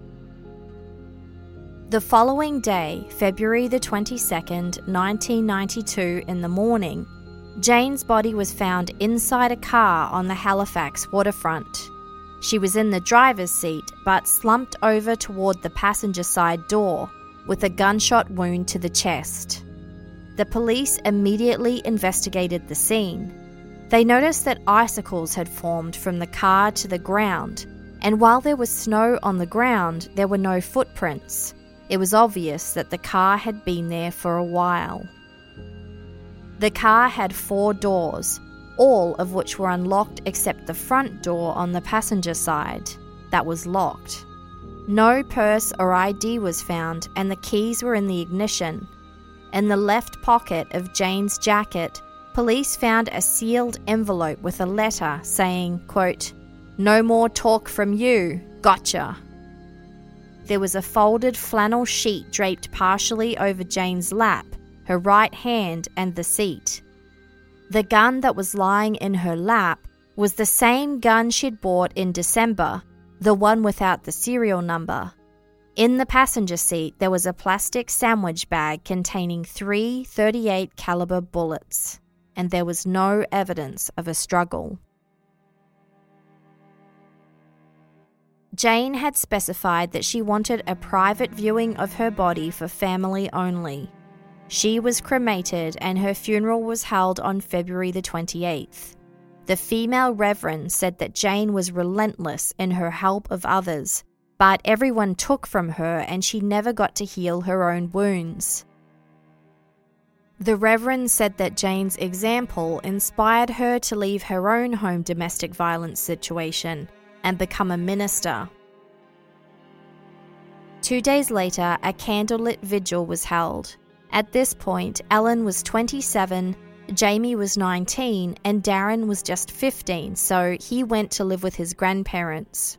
The following day, February the twenty-second, nineteen ninety-two, in the morning, Jane's body was found inside a car on the Halifax waterfront. She was in the driver's seat but slumped over toward the passenger side door with a gunshot wound to the chest. The police immediately investigated the scene. They noticed that icicles had formed from the car to the ground, and while there was snow on the ground, there were no footprints. It was obvious that the car had been there for a while. The car had four doors, all of which were unlocked except the front door on the passenger side. That was locked. No purse or I D was found, and the keys were in the ignition. In the left pocket of Jane's jacket, police found a sealed envelope with a letter saying, quote, "No more talk from you, gotcha." There was a folded flannel sheet draped partially over Jane's lap, her right hand, and the seat. The gun that was lying in her lap was the same gun she'd bought in December, the one without the serial number. In the passenger seat, there was a plastic sandwich bag containing three thirty-eight caliber bullets, and there was no evidence of a struggle. Jane had specified that she wanted a private viewing of her body for family only. She was cremated and her funeral was held on February the twenty-eighth. The female reverend said that Jane was relentless in her help of others, but everyone took from her and she never got to heal her own wounds. The reverend said that Jane's example inspired her to leave her own home domestic violence situation and become a minister. Two days later, a candlelit vigil was held. At this point, Ellen was twenty-seven, Jamie was nineteen, and Darren was just fifteen, so he went to live with his grandparents.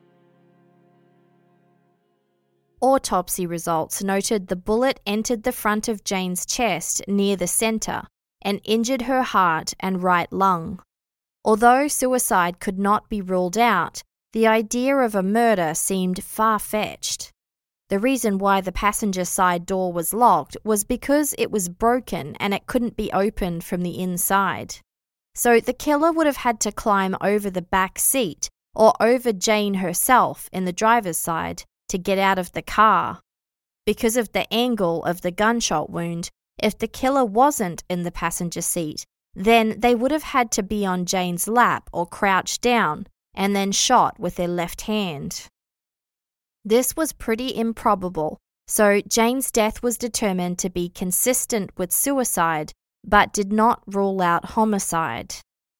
Autopsy results noted the bullet entered the front of Jane's chest near the center and injured her heart and right lung. Although suicide could not be ruled out, the idea of a murder seemed far-fetched. The reason why the passenger side door was locked was because it was broken and it couldn't be opened from the inside. So the killer would have had to climb over the back seat or over Jane herself in the driver's side to get out of the car. Because of the angle of the gunshot wound, if the killer wasn't in the passenger seat, then they would have had to be on Jane's lap or crouched down and then shot with their left hand. This was pretty improbable, so Jane's death was determined to be consistent with suicide, but did not rule out homicide.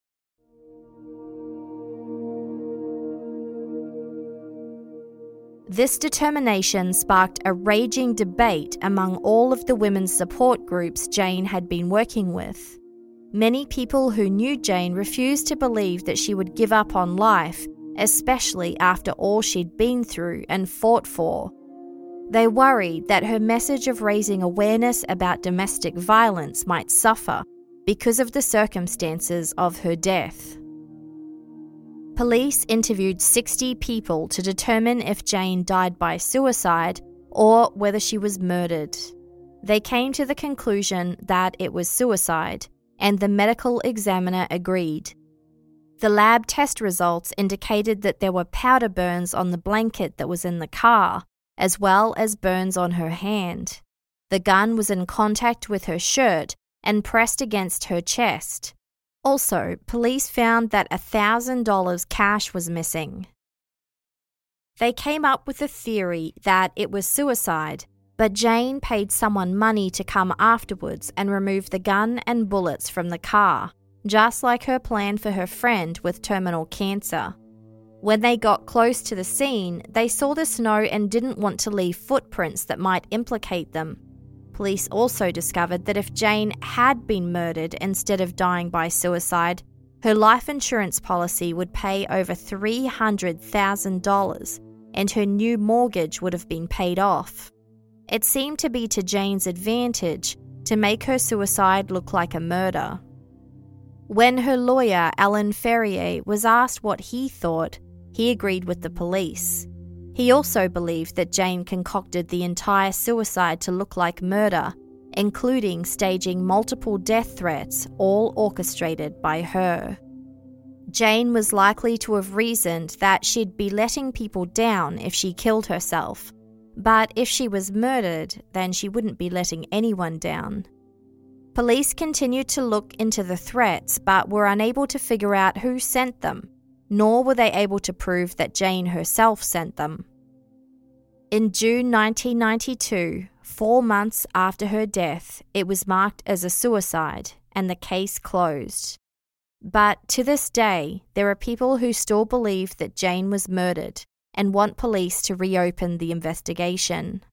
This determination sparked a raging debate among all of the women's support groups Jane had been working with. Many people who knew Jane refused to believe that she would give up on life, especially after all she'd been through and fought for. They worried that her message of raising awareness about domestic violence might suffer because of the circumstances of her death. Police interviewed sixty people to determine if Jane died by suicide or whether she was murdered. They came to the conclusion that it was suicide, and the medical examiner agreed. The lab test results indicated that there were powder burns on the blanket that was in the car, as well as burns on her hand. The gun was in contact with her shirt and pressed against her chest. Also, police found that one thousand dollars cash was missing. They came up with a theory that it was suicide, but Jane paid someone money to come afterwards and remove the gun and bullets from the car, just like her plan for her friend with terminal cancer. When they got close to the scene, they saw the snow and didn't want to leave footprints that might implicate them. Police also discovered that if Jane had been murdered instead of dying by suicide, her life insurance policy would pay over three hundred thousand dollars, and her new mortgage would have been paid off. It seemed to be to Jane's advantage to make her suicide look like a murder. When her lawyer, Alan Ferrier, was asked what he thought, he agreed with the police. He also believed that Jane concocted the entire suicide to look like murder, including staging multiple death threats, all orchestrated by her. Jane was likely to have reasoned that she'd be letting people down if she killed herself, but if she was murdered, then she wouldn't be letting anyone down. Police continued to look into the threats but were unable to figure out who sent them, nor were they able to prove that Jane herself sent them. In June nineteen ninety-two, four months after her death, it was marked as a suicide and the case closed. But to this day, there are people who still believe that Jane was murdered and want police to reopen the investigation.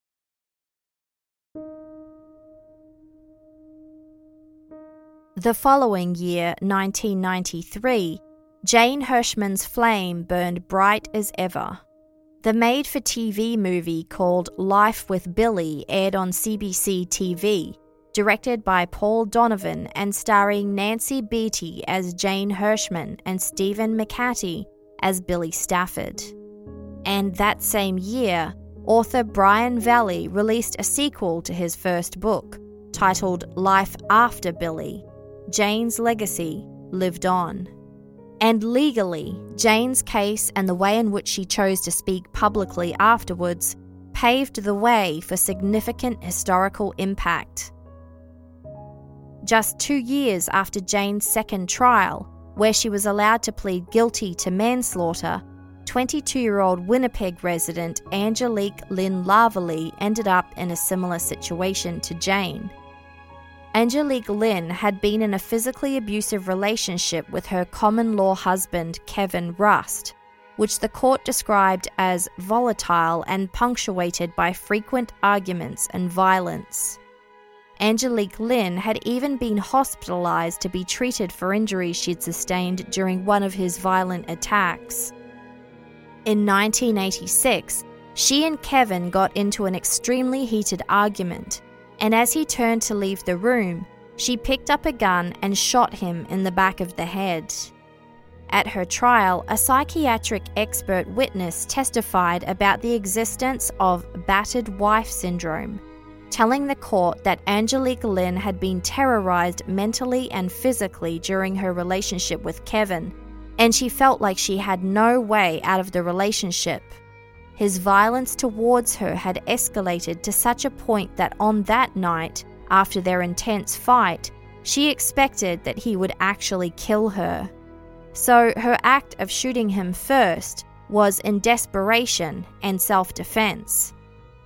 The following year, nineteen ninety-three, Jane Hirschman's flame burned bright as ever. The made-for-T V movie called Life with Billy aired on C B C T V, directed by Paul Donovan and starring Nancy Beattie as Jane Hirschman and Stephen McHattie as Billy Stafford. And that same year, author Brian Valley released a sequel to his first book, titled Life After Billy. Jane's legacy lived on. And legally, Jane's case and the way in which she chose to speak publicly afterwards paved the way for significant historical impact. Just two years after Jane's second trial, where she was allowed to plead guilty to manslaughter, twenty-two-year-old Winnipeg resident Angelique Lynn Lavallee ended up in a similar situation to Jane. Angelique Lynn had been in a physically abusive relationship with her common-law husband, Kevin Rust, which the court described as volatile and punctuated by frequent arguments and violence. Angelique Lynn had even been hospitalized to be treated for injuries she'd sustained during one of his violent attacks. In nineteen eighty-six, she and Kevin got into an extremely heated argument, and as he turned to leave the room, she picked up a gun and shot him in the back of the head. At her trial, a psychiatric expert witness testified about the existence of battered wife syndrome, telling the court that Angelique Lynn had been terrorized mentally and physically during her relationship with Kevin, and she felt like she had no way out of the relationship. His violence towards her had escalated to such a point that on that night, after their intense fight, she expected that he would actually kill her. So her act of shooting him first was in desperation and self-defense.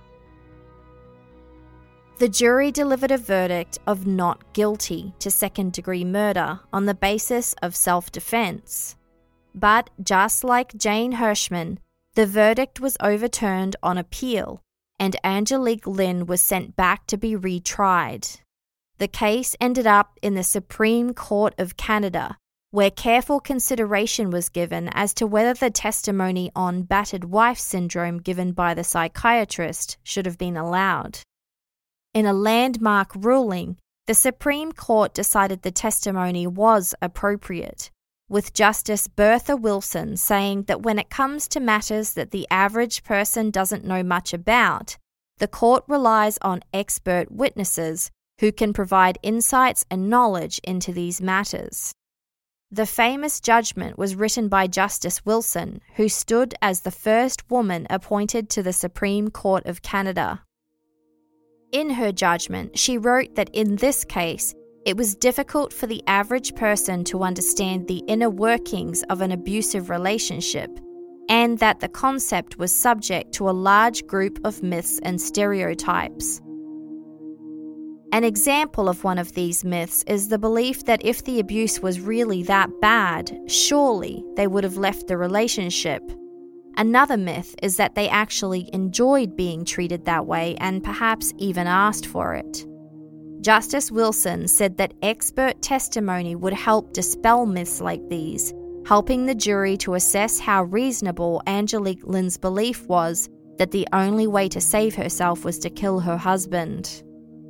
The jury delivered a verdict of not guilty to second-degree murder on the basis of self-defense. But just like Jane Hirschman, the verdict was overturned on appeal, and Angelique Lynn was sent back to be retried. The case ended up in the Supreme Court of Canada, where careful consideration was given as to whether the testimony on battered wife syndrome given by the psychiatrist should have been allowed. In a landmark ruling, the Supreme Court decided the testimony was appropriate, with Justice Bertha Wilson saying that when it comes to matters that the average person doesn't know much about, the court relies on expert witnesses who can provide insights and knowledge into these matters. The famous judgment was written by Justice Wilson, who stood as the first woman appointed to the Supreme Court of Canada. In her judgment, she wrote that in this case, it was difficult for the average person to understand the inner workings of an abusive relationship, and that the concept was subject to a large group of myths and stereotypes. An example of one of these myths is the belief that if the abuse was really that bad, surely they would have left the relationship. Another myth is that they actually enjoyed being treated that way and perhaps even asked for it. Justice Wilson said that expert testimony would help dispel myths like these, helping the jury to assess how reasonable Angelique Lynn's belief was that the only way to save herself was to kill her husband.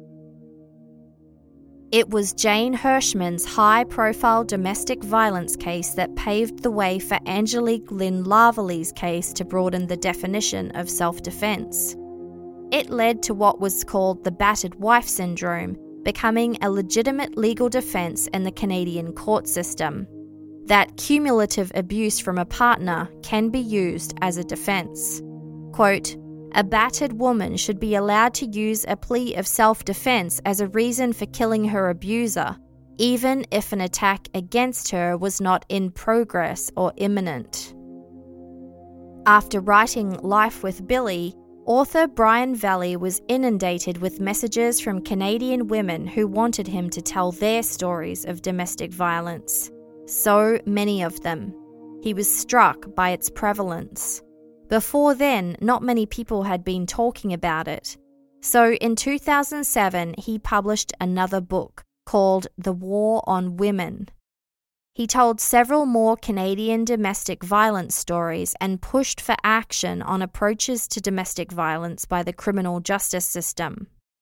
It was Jane Hirschman's high-profile domestic violence case that paved the way for Angelique Lynn Lavallee's case to broaden the definition of self-defense. It led to what was called the battered wife syndrome, becoming a legitimate legal defense in the Canadian court system. That cumulative abuse from a partner can be used as a defense. Quote, "A battered woman should be allowed to use a plea of self-defense as a reason for killing her abuser, even if an attack against her was not in progress or imminent." After writing Life with Billy, author Brian Valley was inundated with messages from Canadian women who wanted him to tell their stories of domestic violence. So many of them. He was struck by its prevalence. Before then, not many people had been talking about it. So in two thousand seven, he published another book called The War on Women. He told several more Canadian domestic violence stories and pushed for action on approaches to domestic violence by the criminal justice system.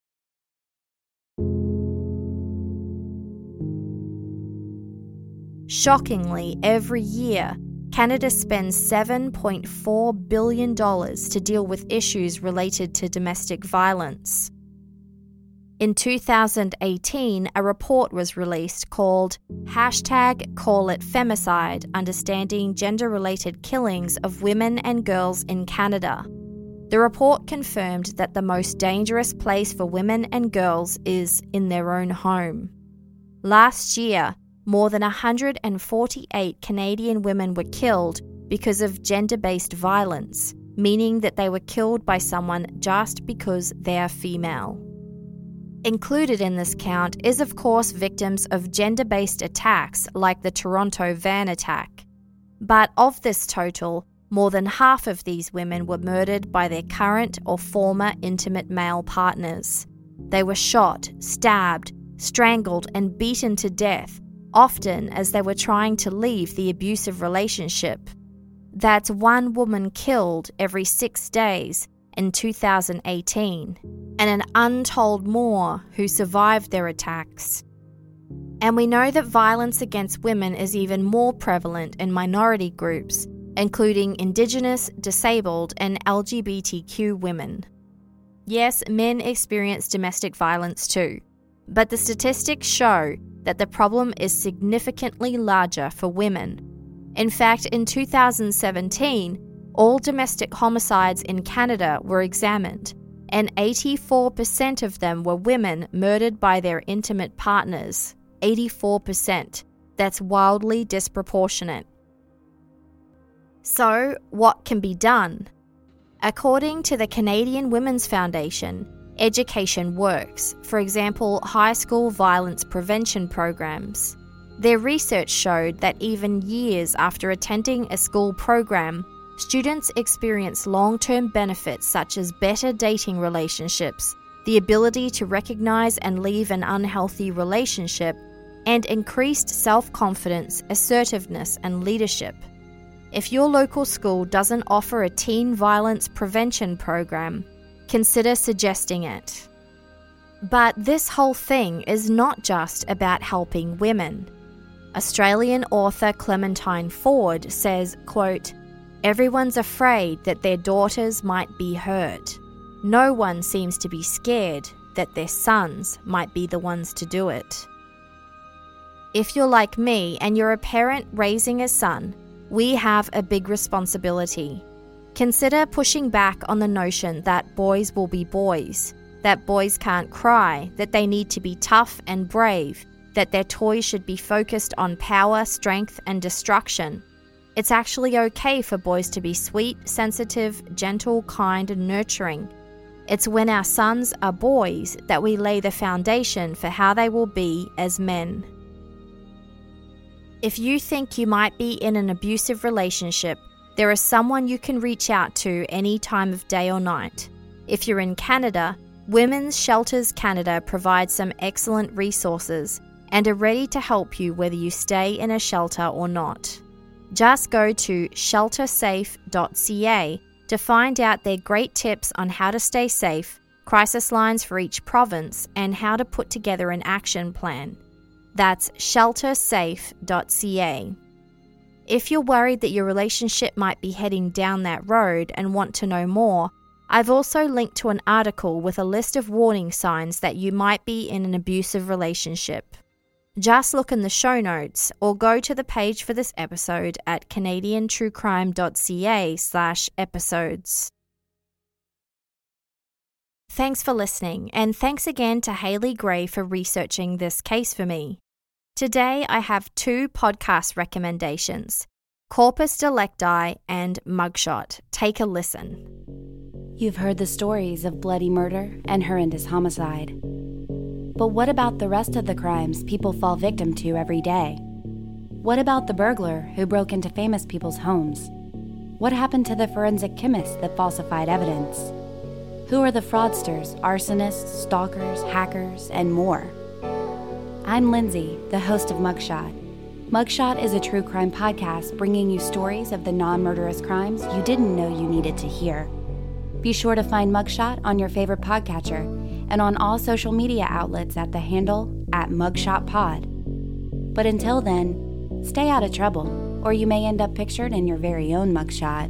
Shockingly, every year, Canada spends seven point four billion dollars to deal with issues related to domestic violence. In two thousand eighteen, a report was released called Hashtag Call It Femicide, Understanding Gender-Related Killings of Women and Girls in Canada. The report confirmed that the most dangerous place for women and girls is in their own home. Last year, more than one hundred forty-eight Canadian women were killed because of gender-based violence, meaning that they were killed by someone just because they're female. Included in this count is, of course, victims of gender-based attacks like the Toronto van attack. But of this total, more than half of these women were murdered by their current or former intimate male partners. They were shot, stabbed, strangled, and beaten to death, often as they were trying to leave the abusive relationship. That's one woman killed every six days in two thousand eighteen, and an untold more who survived their attacks. And we know that violence against women is even more prevalent in minority groups, including Indigenous, disabled, and L G B T Q women. Yes, men experience domestic violence too, but the statistics show that the problem is significantly larger for women. In fact, in two thousand seventeen, all domestic homicides in Canada were examined, and eighty-four percent of them were women murdered by their intimate partners. eighty-four percent. That's wildly disproportionate. So, what can be done? According to the Canadian Women's Foundation, education works, for example, high school violence prevention programs. Their research showed that even years after attending a school program, students experience long-term benefits such as better dating relationships, the ability to recognize and leave an unhealthy relationship, and increased self-confidence, assertiveness, and leadership. If your local school doesn't offer a teen violence prevention program, consider suggesting it. But this whole thing is not just about helping women. Australian author Clementine Ford says, quote, "Everyone's afraid that their daughters might be hurt. No one seems to be scared that their sons might be the ones to do it. If you're like me and you're a parent raising a son, we have a big responsibility. Consider pushing back on the notion that boys will be boys, that boys can't cry, that they need to be tough and brave, that their toys should be focused on power, strength, and destruction. It's actually okay for boys to be sweet, sensitive, gentle, kind, and nurturing. It's when our sons are boys that we lay the foundation for how they will be as men. If you think you might be in an abusive relationship, there is someone you can reach out to any time of day or night. If you're in Canada, Women's Shelters Canada provides some excellent resources and are ready to help you whether you stay in a shelter or not. Just go to shelter safe dot c a to find out their great tips on how to stay safe, crisis lines for each province, and how to put together an action plan. That's shelter safe dot c a. If you're worried that your relationship might be heading down that road and want to know more, I've also linked to an article with a list of warning signs that you might be in an abusive relationship. Just look in the show notes or go to the page for this episode at canadian true crime dot c a slash episodes. Thanks for listening, and thanks again to Haley Gray for researching this case for me. Today I have two podcast recommendations, Corpus Delicti and Mugshot. Take a listen. You've heard the stories of bloody murder and horrendous homicide. But what about the rest of the crimes people fall victim to every day? What about the burglar who broke into famous people's homes? What happened to the forensic chemist that falsified evidence? Who are the fraudsters, arsonists, stalkers, hackers, and more? I'm Lindsay, the host of Mugshot. Mugshot is a true crime podcast bringing you stories of the non-murderous crimes you didn't know you needed to hear. Be sure to find Mugshot on your favorite podcatcher and on all social media outlets at the handle at MugshotPod. But until then, stay out of trouble, or you may end up pictured in your very own mugshot.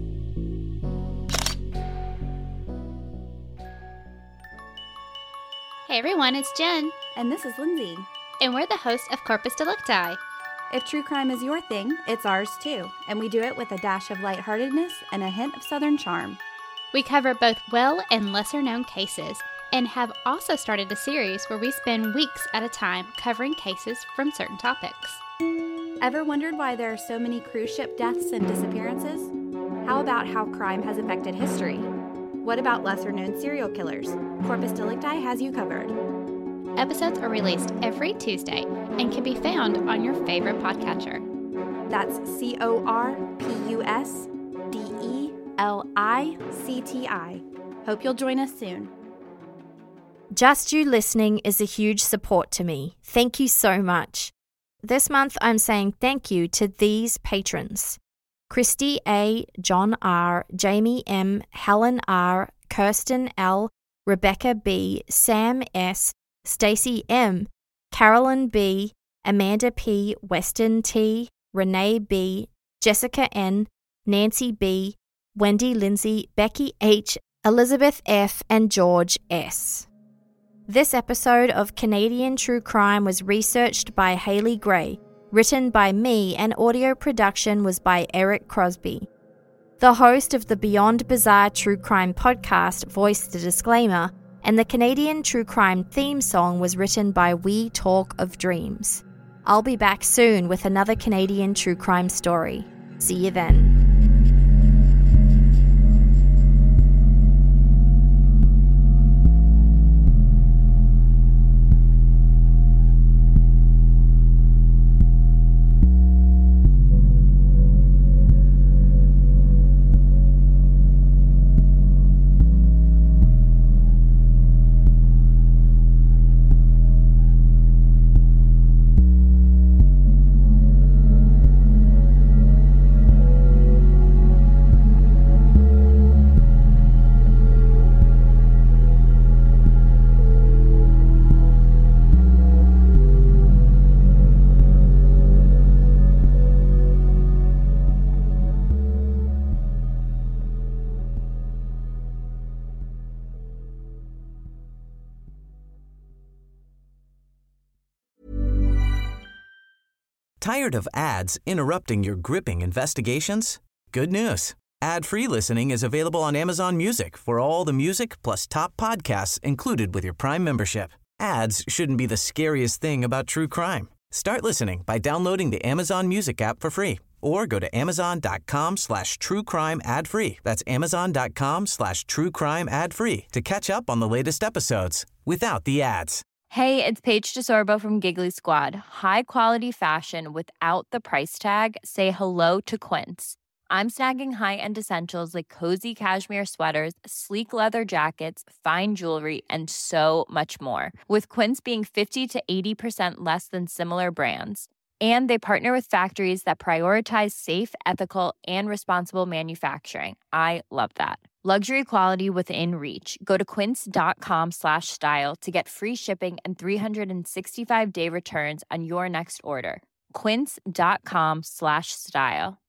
Hey everyone, it's Jen. And this is Lindsay. And we're the hosts of Corpus Delicti. If true crime is your thing, it's ours too, and we do it with a dash of lightheartedness and a hint of Southern charm. We cover both well and lesser-known cases, and have also started a series where we spend weeks at a time covering cases from certain topics. Ever wondered why there are so many cruise ship deaths and disappearances? How about how crime has affected history? What about lesser-known serial killers? Corpus Delicti has you covered. Episodes are released every Tuesday and can be found on your favorite podcatcher. That's C O R P U S D E L I C T I. Hope you'll join us soon. Just you listening is a huge support to me. Thank you so much. This month I'm saying thank you to these patrons: Christy A., John R., Jamie M., Helen R., Kirsten L., Rebecca B., Sam S., Stacy M., Carolyn B., Amanda P., Weston T., Renee B., Jessica N., Nancy B., Wendy Lindsay, Becky H., Elizabeth F., and George S. This episode of Canadian True Crime was researched by Haley Gray, written by me, and audio production was by Eric Crosby. The host of the Beyond Bizarre True Crime podcast voiced the disclaimer, and the Canadian True Crime theme song was written by We Talk of Dreams. I'll be back soon with another Canadian True Crime story. See you then. Tired of ads interrupting your gripping investigations? Good news. Ad-free listening is available on Amazon Music for all the music plus top podcasts included with your Prime membership. Ads shouldn't be the scariest thing about true crime. Start listening by downloading the Amazon Music app for free or go to amazon.com slash true crime ad free. That's amazon.com slash true crime ad free to catch up on the latest episodes without the ads. Hey, it's Paige DeSorbo from Giggly Squad. High quality fashion without the price tag. Say hello to Quince. I'm snagging high-end essentials like cozy cashmere sweaters, sleek leather jackets, fine jewelry, and so much more. With Quince being fifty to eighty percent less than similar brands. And they partner with factories that prioritize safe, ethical, and responsible manufacturing. I love that. Luxury quality within reach. Go to quince.com slash style to get free shipping and three sixty-five day returns on your next order. Quince.com slash style.